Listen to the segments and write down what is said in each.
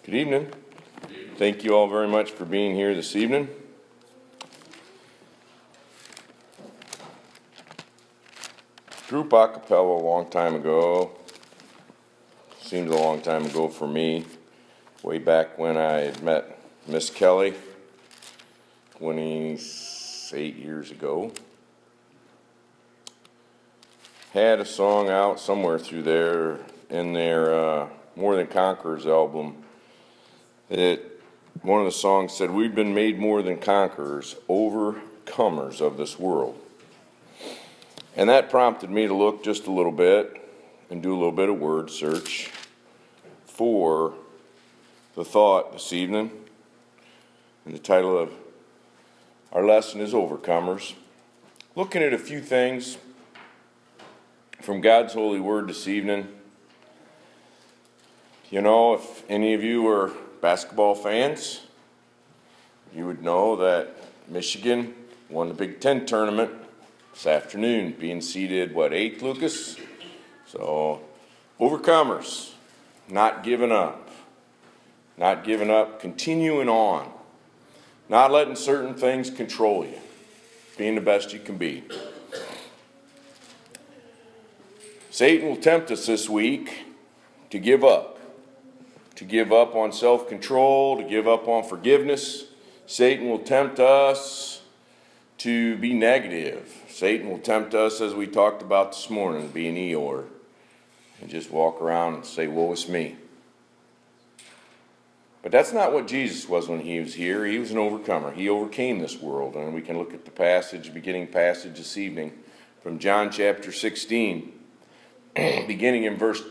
Good evening. Thank you all very much for being here this evening. Group a cappella a long time ago. Seems a long time ago for me. Way back when I had met Miss Kelly 28 years ago. Had a song out somewhere through there in their More Than Conquerors album. One of the songs said, "We've been made more than conquerors, overcomers of this world." And that prompted me to look just a little bit and do a little bit of word search for the thought this evening. And the title of our lesson is Overcomers. Looking at a few things from God's holy word this evening. You know, if any of you are basketball fans, you would know that Michigan won the Big Ten tournament this afternoon, being seeded, 8th, Lucas? So, overcomers, not giving up, continuing on, not letting certain things control you, being the best you can be. Satan will tempt us this week to give up on self-control, to give up on forgiveness. Satan will tempt us to be negative. Satan will tempt us, as we talked about this morning, to be an Eeyore and just walk around and say, "Woe is me." But that's not what Jesus was when he was here. He was an overcomer. He overcame this world. And we can look at the beginning passage this evening from John chapter 16, beginning in verse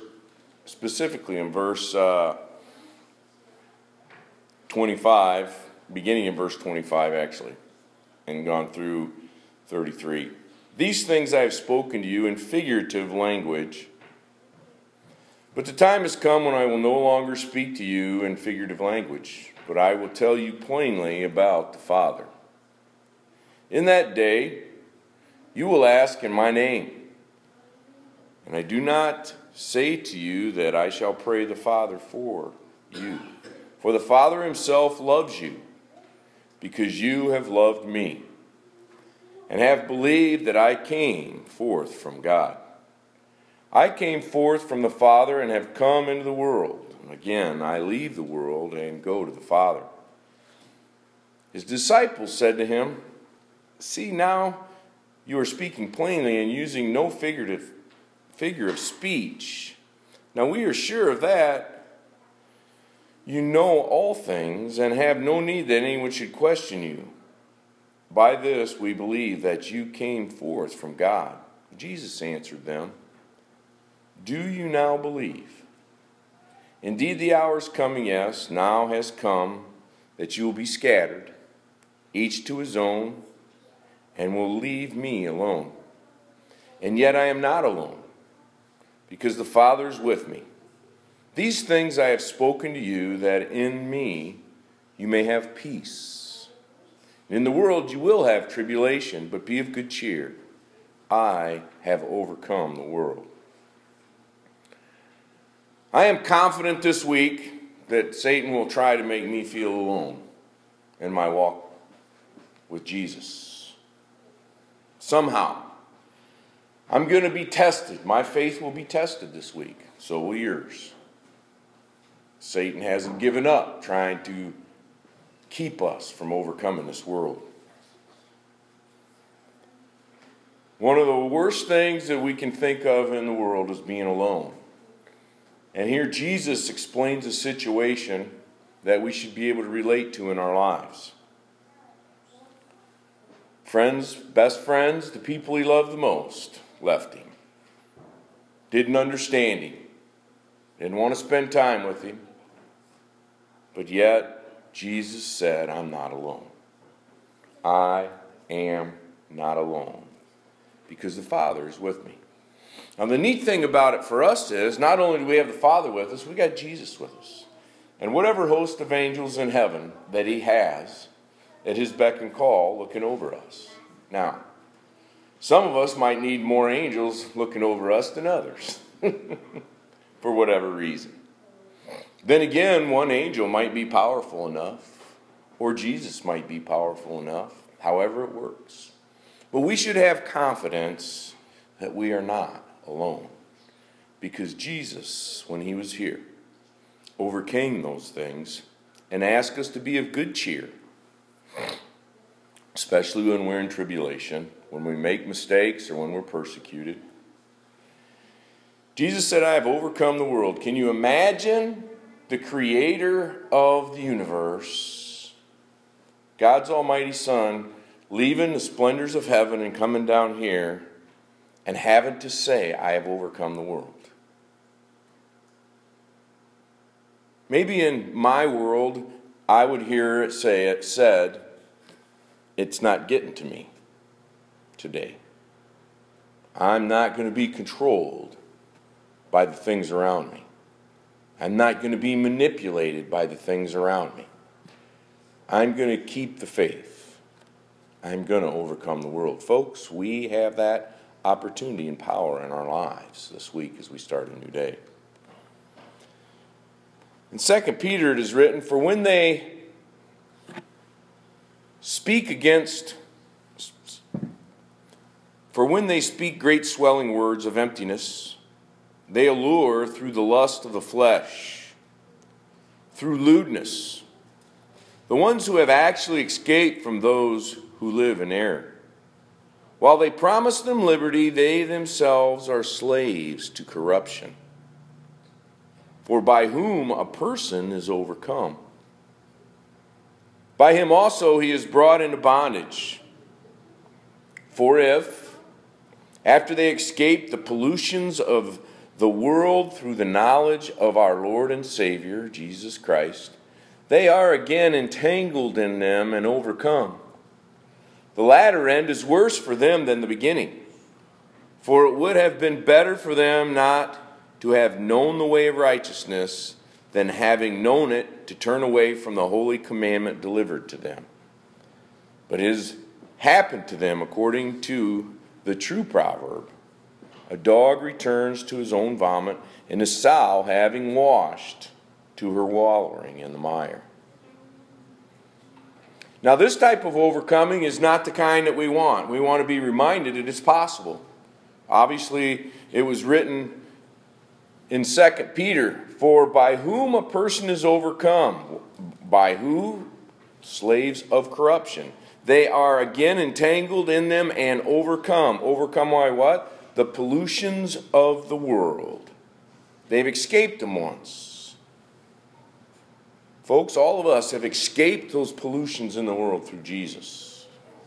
25, beginning in verse 25 actually, and gone through 33. "These things I have spoken to you in figurative language, but the time has come when I will no longer speak to you in figurative language, but I will tell you plainly about the Father. In that day you will ask in my name, and I do not say to you that I shall pray the Father for you. For the Father himself loves you, because you have loved me, and have believed that I came forth from God. I came forth from the Father and have come into the world. And again, I leave the world and go to the Father." His disciples said to him, "See, now you are speaking plainly and using no figure of speech. Now we are sure of that. You know all things and have no need that anyone should question you. By this we believe that you came forth from God." Jesus answered them, "Do you now believe? Indeed, the hour is coming, yes, now has come, that you will be scattered, each to his own, and will leave me alone. And yet I am not alone, because the Father is with me. These things I have spoken to you, that in me you may have peace. In the world you will have tribulation, but be of good cheer. I have overcome the world." I am confident this week that Satan will try to make me feel alone in my walk with Jesus. Somehow. I'm going to be tested. My faith will be tested this week. So will yours. Satan hasn't given up trying to keep us from overcoming this world. One of the worst things that we can think of in the world is being alone. And here Jesus explains a situation that we should be able to relate to in our lives. Friends, best friends, the people he loved the most, left him. Didn't understand him. Didn't want to spend time with him. But yet, Jesus said, "I'm not alone. I am not alone, because the Father is with me." Now, the neat thing about it for us is, not only do we have the Father with us, we got Jesus with us. And whatever host of angels in heaven that he has at his beck and call looking over us. Now, some of us might need more angels looking over us than others, for whatever reason. Then again, one angel might be powerful enough, or Jesus might be powerful enough, however it works. But we should have confidence that we are not alone, because Jesus, when he was here, overcame those things and asked us to be of good cheer, especially when we're in tribulation, when we make mistakes, or when we're persecuted. Jesus said, I have overcome the world. Can you imagine the creator of the universe, God's almighty Son, leaving the splendors of heaven and coming down here and having to say, I have overcome the world? Maybe in my world, I would hear it said, it's not getting to me today. I'm not going to be controlled by the things around me. I'm not going to be manipulated by the things around me. I'm going to keep the faith. I'm going to overcome the world. Folks, we have that opportunity and power in our lives this week as we start a new day. In 2 Peter it is written, For when they speak great swelling words of emptiness, they allure through the lust of the flesh, through lewdness, the ones who have actually escaped from those who live in error. While they promise them liberty, they themselves are slaves to corruption. For by whom a person is overcome, by him also he is brought into bondage. For if, after they escape the pollutions of the world through the knowledge of our Lord and Savior, Jesus Christ, they are again entangled in them and overcome, the latter end is worse for them than the beginning. For it would have been better for them not to have known the way of righteousness than having known it to turn away from the holy commandment delivered to them. But it has happened to them according to the true proverb, a dog returns to his own vomit, and a sow, having washed, to her wallowing in the mire. Now, this type of overcoming is not the kind that we want. We want to be reminded it is possible. Obviously, it was written in 2 Peter, For by whom a person is overcome, by who? Slaves of corruption. They are again entangled in them and overcome. Overcome by what? The pollutions of the world. They've escaped them once. Folks, all of us have escaped those pollutions in the world through Jesus.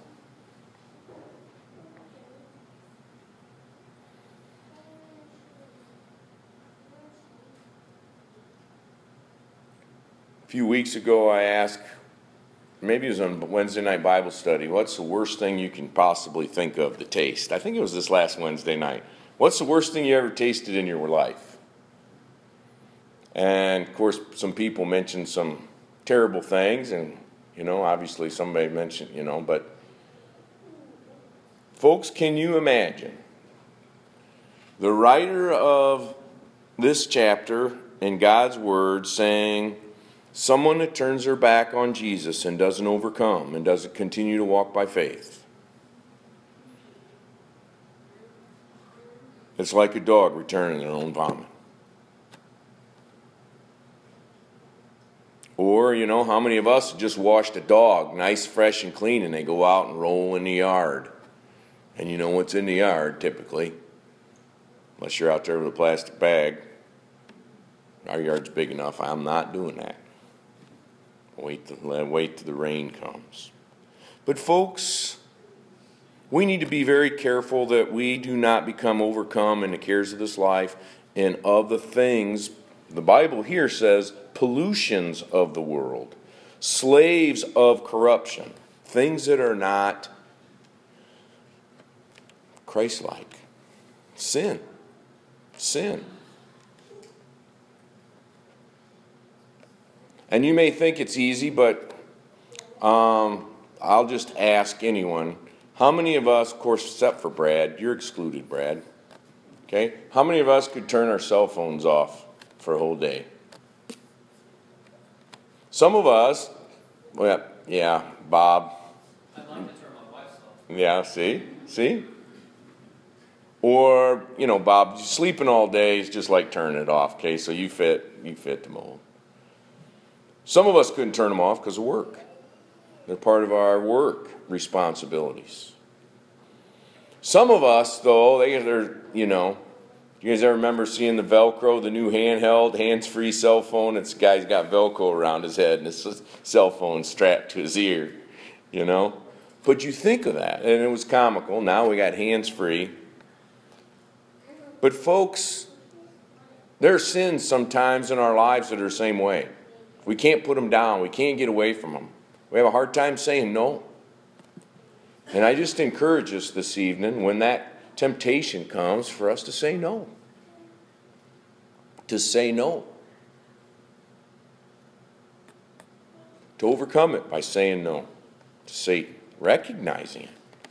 A few weeks ago I asked, maybe it was on Wednesday night Bible study, what's the worst thing you can possibly think of to taste? I think it was this last Wednesday night. What's the worst thing you ever tasted in your life? And, of course, some people mentioned some terrible things, and, obviously somebody mentioned, but folks, can you imagine the writer of this chapter in God's Word saying, someone that turns their back on Jesus and doesn't overcome and doesn't continue to walk by faith, it's like a dog returning their own vomit. Or, how many of us just washed a dog nice, fresh, and clean, and they go out and roll in the yard? And you know what's in the yard, typically, unless you're out there with a plastic bag. Our yard's big enough. I'm not doing that. Wait till the rain comes. But folks, we need to be very careful that we do not become overcome in the cares of this life and of the things, the Bible here says, pollutions of the world, slaves of corruption, things that are not Christ-like. Sin. And you may think it's easy, but I'll just ask anyone, how many of us, of course, except for Brad, you're excluded, Brad, okay? How many of us could turn our cell phones off for a whole day? Some of us, well, yeah, Bob. I like to turn my wife's off. Yeah, see? Or, Bob, sleeping all day is just like turning it off, okay? So you fit the mold. Some of us couldn't turn them off because of work. They're part of our work responsibilities. Some of us, though, they're, you guys ever remember seeing the Velcro, the new handheld, hands-free cell phone? This guy's got Velcro around his head and his cell phone strapped to his ear, But you think of that, and it was comical. Now we got hands-free. But folks, there are sins sometimes in our lives that are the same way. We can't put them down. We can't get away from them. We have a hard time saying no. And I just encourage us this evening, when that temptation comes, for us to say no. To say no. To overcome it by saying no to Satan, recognizing it.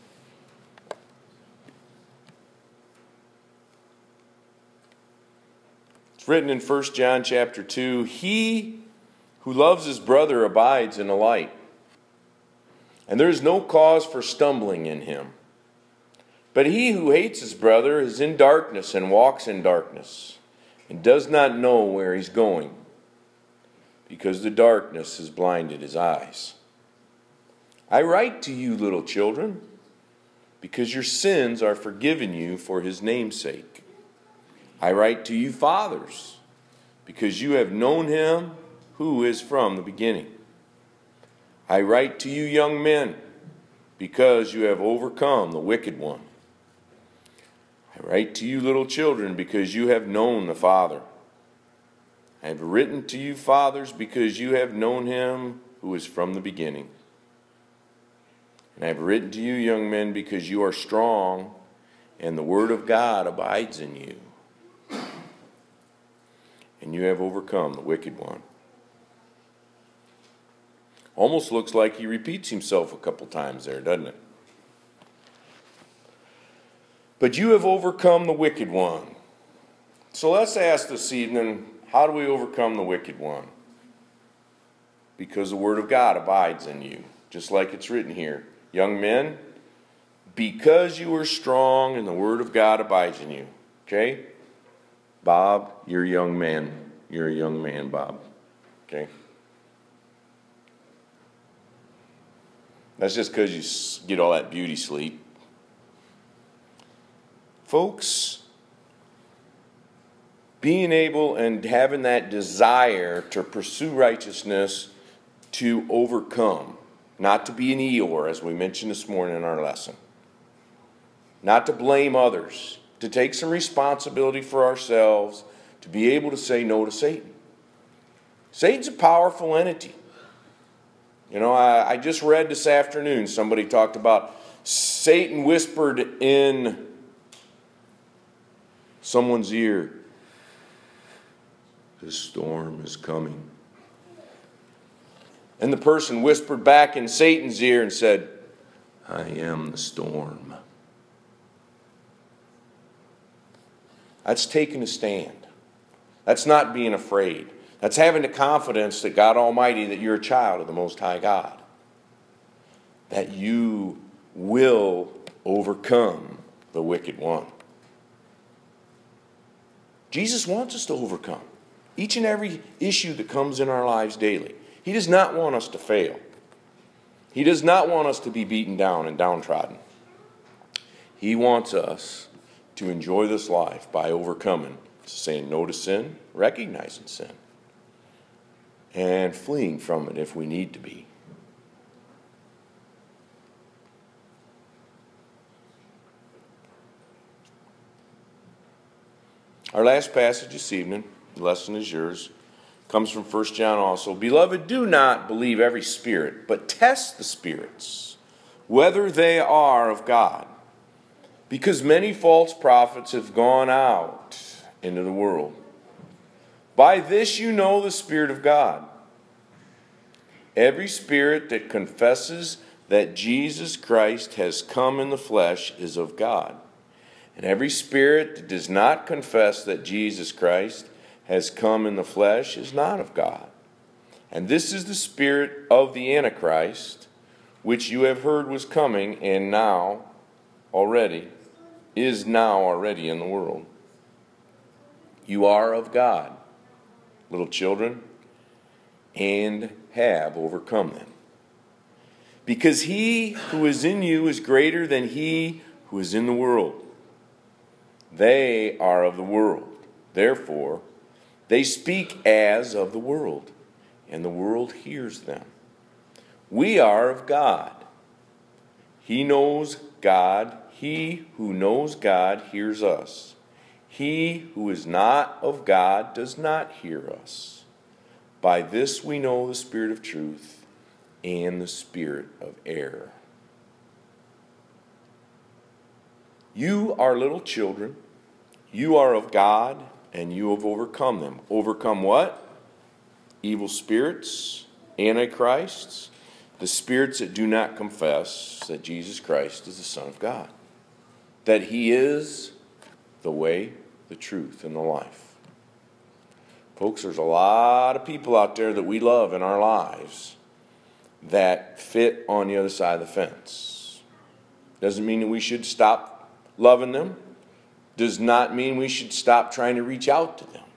It's written in 1 John chapter 2, "He who loves his brother abides in the light, and there is no cause for stumbling in him. But he who hates his brother is in darkness and walks in darkness, and does not know where he's going, because the darkness has blinded his eyes. I write to you, little children, because your sins are forgiven you for his name's sake. I write to you, fathers, because you have known him who is from the beginning. I write to you, young men, because you have overcome the wicked one. I write to you, little children, because you have known the Father. I have written to you, fathers, because you have known him who is from the beginning. And I have written to you, young men, because you are strong, and the word of God abides in you. And you have overcome the wicked one." Almost looks like he repeats himself a couple times there, doesn't it? But you have overcome the wicked one. So let's ask this evening, how do we overcome the wicked one? Because the word of God abides in you, just like it's written here. Young men, because you are strong and the word of God abides in you. Okay? Bob, you're a young man. You're a young man, Bob. Okay? That's just because you get all that beauty sleep. Folks, being able and having that desire to pursue righteousness, to overcome, not to be an Eeyore, as we mentioned this morning in our lesson, not to blame others, to take some responsibility for ourselves, to be able to say no to Satan. Satan's a powerful entity. I just read this afternoon, somebody talked about Satan whispered in someone's ear, "This storm is coming." And the person whispered back in Satan's ear and said, "I am the storm." That's taking a stand. That's not being afraid. That's having the confidence that God Almighty, that you're a child of the Most High God. That you will overcome the wicked one. Jesus wants us to overcome each and every issue that comes in our lives daily. He does not want us to fail. He does not want us to be beaten down and downtrodden. He wants us to enjoy this life by overcoming, saying no to sin, recognizing sin, and fleeing from it if we need to be. Our last passage this evening, the lesson is yours, comes from 1 John also. "Beloved, do not believe every spirit, but test the spirits, whether they are of God. Because many false prophets have gone out into the world. By this you know the Spirit of God. Every spirit that confesses that Jesus Christ has come in the flesh is of God. And every spirit that does not confess that Jesus Christ has come in the flesh is not of God. And this is the spirit of the Antichrist, which you have heard was coming, and is now already in the world. You are of God, little children, and have overcome them. Because he who is in you is greater than he who is in the world. They are of the world. Therefore, they speak as of the world, and the world hears them. We are of God. He knows God. He who knows God hears us. He who is not of God does not hear us. By this we know the spirit of truth and the spirit of error. You are little children. You are of God, and you have overcome them. Overcome what? Evil spirits, antichrists, the spirits that do not confess that Jesus Christ is the Son of God, that he is the way, the truth, and the life. Folks, there's a lot of people out there that we love in our lives that fit on the other side of the fence. Doesn't mean that we should stop loving them. Does not mean we should stop trying to reach out to them.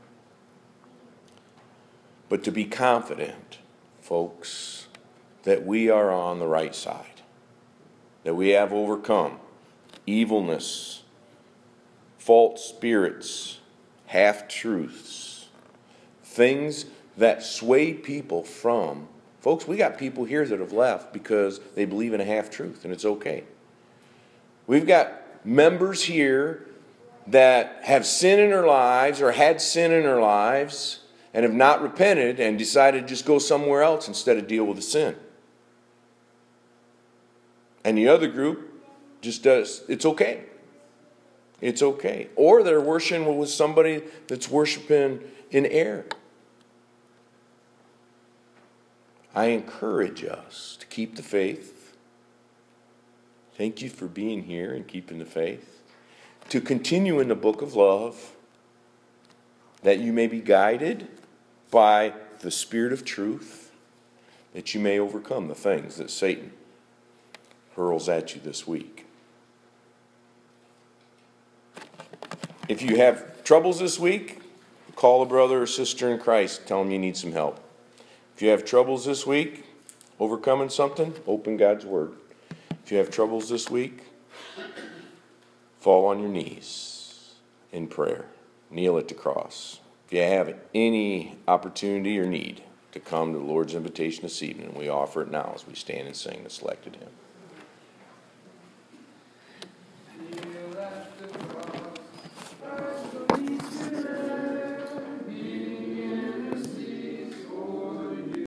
But to be confident, folks, that we are on the right side, that we have overcome evilness, false spirits, half-truths, things that sway people from. Folks, we got people here that have left because they believe in a half-truth, and it's okay. We've got members here that have sin in their lives or had sin in their lives and have not repented and decided to just go somewhere else instead of deal with the sin. And the other group just does, it's okay. It's okay. Or they're worshiping with somebody that's worshiping in error. I encourage us to keep the faith. Thank you for being here and keeping the faith. To continue in the book of love, that you may be guided by the Spirit of truth, that you may overcome the things that Satan hurls at you this week. If you have troubles this week, call a brother or sister in Christ. Tell them you need some help. If you have troubles this week, overcoming something, open God's Word. If you have troubles this week, fall on your knees in prayer. Kneel at the cross. If you have any opportunity or need to come to the Lord's invitation this evening, we offer it now as we stand and sing the selected hymn.